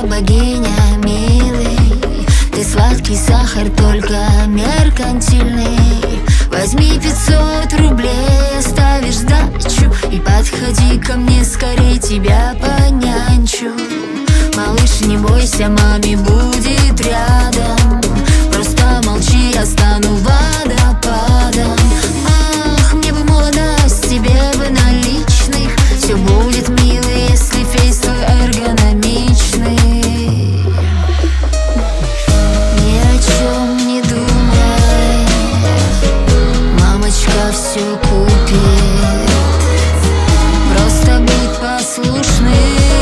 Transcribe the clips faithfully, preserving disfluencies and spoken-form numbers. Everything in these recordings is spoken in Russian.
богиня, милый. Ты сладкий сахар, только меркантильный. Возьми пятьсот рублей, оставишь сдачу, и подходи ко мне скорей, тебя понянчу. Малыш, не бойся, маме будет рядом. Просто молчи, я стану водопадом. Ах, мне бы молодость, тебе бы наличных. Все будет, милый, если фейс твой эргономичный. Ни о чем не думай, мамочка все купит. Просто будь послушный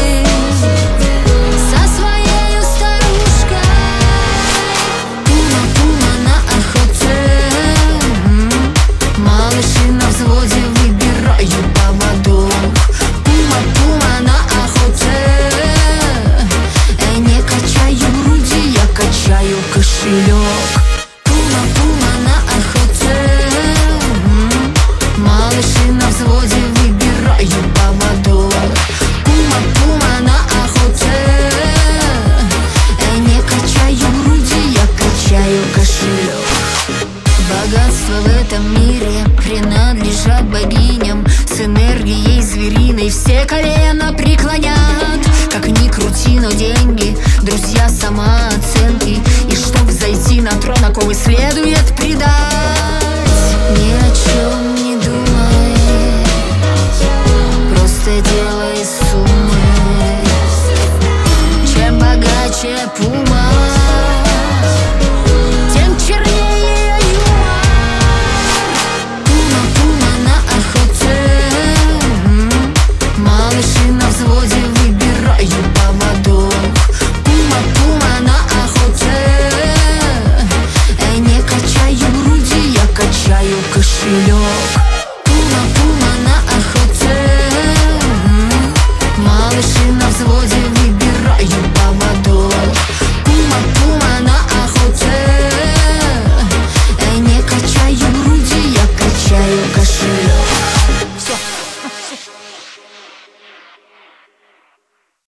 кошелек. Пума, пума на охоте, малыши на взводе, выбираю поводок. Пума, пума на охоте, не качаю груди, я качаю кошелек. Богатство в этом мире принадлежат богиням. С энергией звериной все колено преклонят. Как ни крути, но деньги, друзья, самооценки. И чтоб зайти на трон, оковы следует